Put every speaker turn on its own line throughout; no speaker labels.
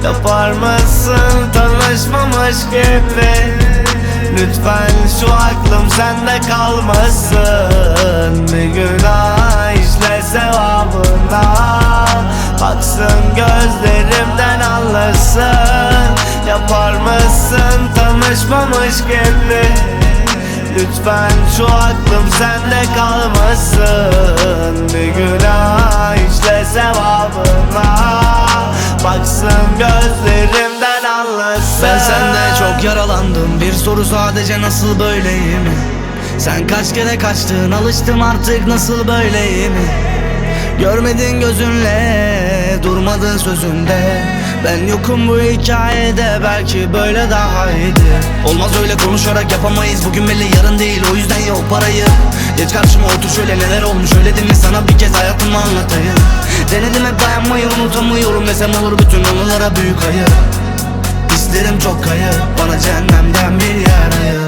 Yapar mısın tanışmamış gibi? Lütfen şu aklım sende kalmasın. Bir günah işle sevabına, baksın gözlerimden anlasın. Yapar mısın tanışmamış gibi? Lütfen şu aklım sende kalmasın. Bir günah işle sevabına, baksın gözlerimden anlasın.
Ben sende çok yaralandım. Bir soru sadece nasıl böyleyim? Sen kaç kere kaçtın, alıştım artık nasıl böyleyim? Görmedin gözünle, durmadın sözünde. Ben yokum bu hikayede, belki böyle daha iyiydi. Olmaz öyle konuşarak yapamayız, bugün belli yarın değil, o yüzden yok parayı. Geç karşıma otur, şöyle neler olmuş öyle değil mi, sana bir kez hayatımı anlatayım. Denedim hep dayanmayı, unutamıyorum desem olur, bütün anılara büyük hayır. İsterim çok kayıp, bana cehennemden bir yer ayır.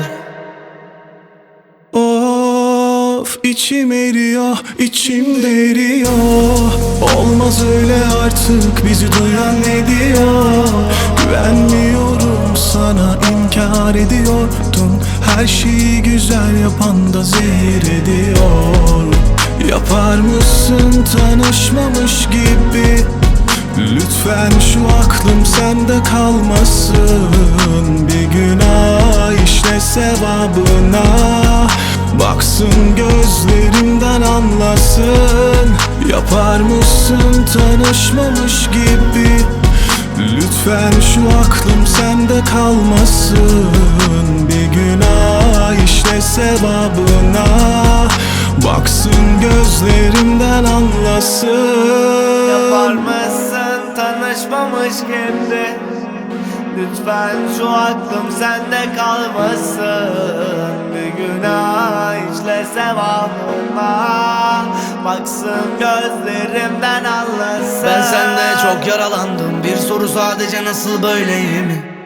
Of, içim eriyor, içimde eriyor. Olmaz öyle artık, bizi duyan ne diyor? Güvenmiyorum sana, inkar ediyordun. Her şeyi güzel yapan da zehir ediyor. Yapar mısın tanışmamış gibi? Lütfen şu aklım sende kalmasın. Bir günah işle sevabına, baksın gözlerimden anlasın. Yapar mısın tanışmamış gibi? Lütfen şu aklım sende kalmasın. Bir günah işle sevabına, baksın gözlerimden anlasın.
Yapar mısın tanışmamış gibi? Lütfen şu aklım sende kalmasın. Bir günah işle sevabına, baksın gözlerimden anlasın.
Ben sende çok yaralandım. Bir soru sadece nasıl böyleyim?